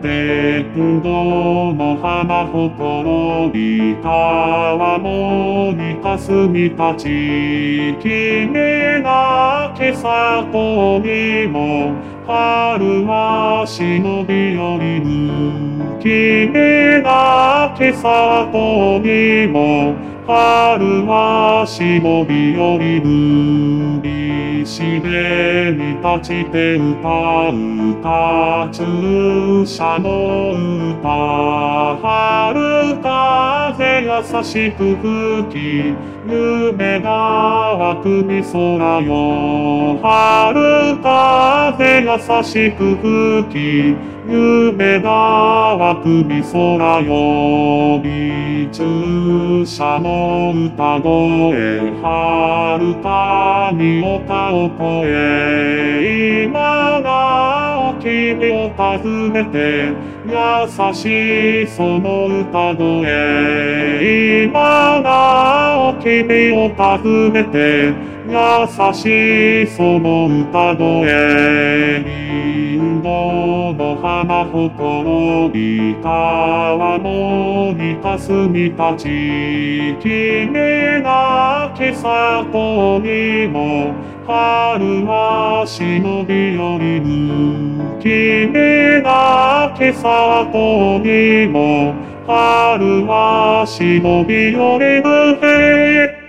天童の花ほころび川もに霞たち君が今朝とにも春は忍び寄りぬ君が今朝とにも春は忍び寄りぬ石辺に立ちて歌うカチューシャの歌春風優しく吹き夢が湧くみ空よ春風優しく吹き夢が湧くみ空よ備中車の歌声遥かに丘を越え今なお君を訪ねて優しいその歌声今なお君を訪ねて優しいその歌声インドの花ほころび川のに霞たち君が今朝とにも春は忍び寄りぬ君が今朝とにも春は忍び寄りぬ